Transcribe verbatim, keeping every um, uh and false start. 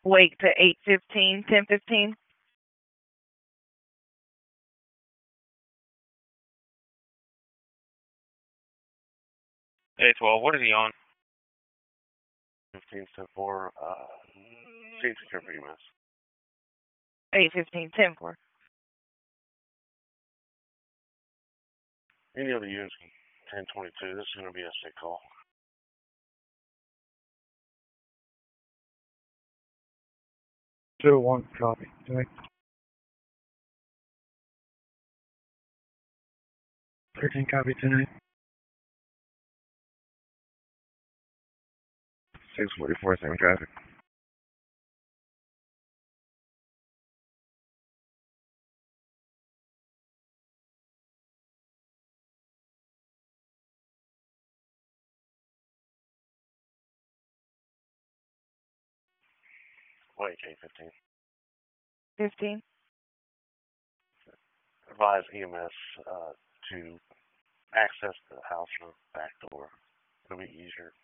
Wake to eight fifteen, ten fifteen. A twelve, what is he on? fifteen, ten four, uh, seems secure for U M S. eight fifteen, ten four. Any other units, ten twenty-two, this is going to be a sick call. Two one, copy. Doing. Thirteen, copy tonight. Six forty four, same traffic. Wait, eight fifteen. Fifteen. Advise E M S uh, to access the house from the back door. It'll be easier.